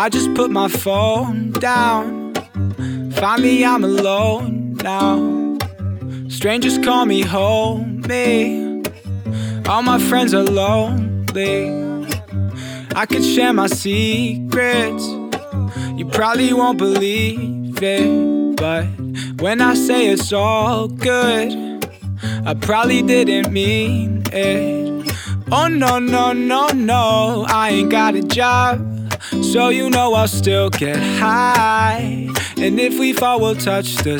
I just put my phone down. Finally I'm alone now. Strangers call me homie. All my friends are lonely. I could share my secrets. You probably won't believe it, but when I say it's all good, I probably didn't mean it. Oh no, no, no, no, I ain't got a job, so you know I'll still get high. And if we fall, we'll touch the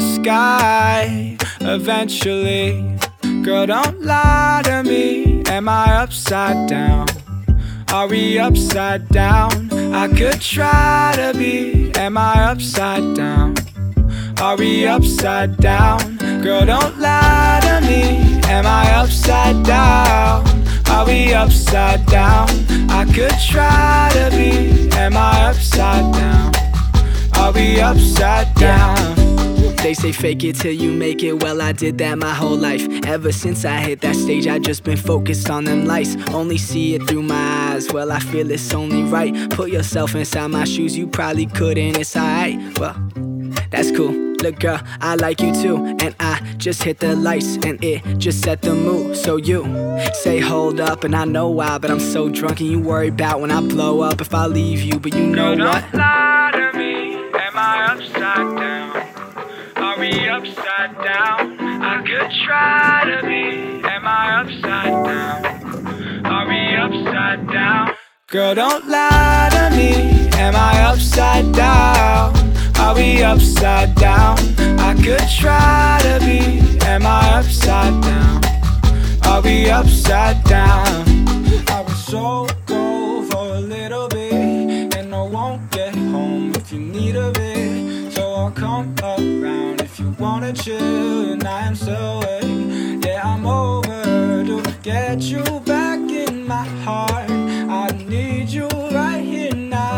sky eventually. Girl, don't lie to me. Am I upside down? Are we upside down? I could try to be. Am I upside down? Are we upside down? Girl, don't lie to me. Am I upside down? Are we upside down? I could try to be. Am I upside down? Are we upside down? They say fake it till you make it. Well, I did that my whole life. Ever since I hit that stage, I just been focused on them lights. Only see it through my eyes. Well, I feel it's only right. Put yourself inside my shoes. You probably couldn't. It's alright. Well, that's cool. Look, girl, I like you too. And I just hit the lights and it just set the mood. So you say hold up, and I know why, but I'm so drunk and you worry about when I blow up if I leave you. But you know Girl, what? don't lie to me. Am I upside down? Are we upside down? I could try to be. Am I upside down? Are we upside down? Girl, don't lie to me. Am I upside down? Are we upside down? I could try to be. Am I upside down? Are we upside down? I was so cold for a little bit, and I won't get home if you need a bit. So I'll come around if you wanna chill, and I am so late. Yeah, I'm over to get you back in my heart. I need you right here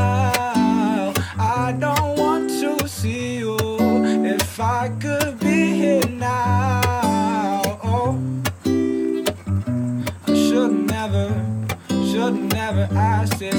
now. I don't want to see you if I could be here now. Oh, I should've never asked it.